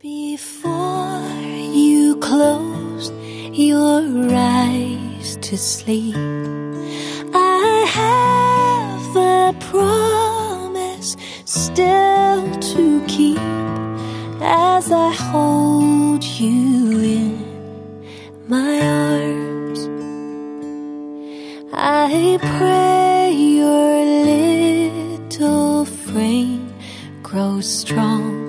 Before you closed your eyes to sleep, I have a promise still to keep as I hold you in my arms. I pray your little frame grows strong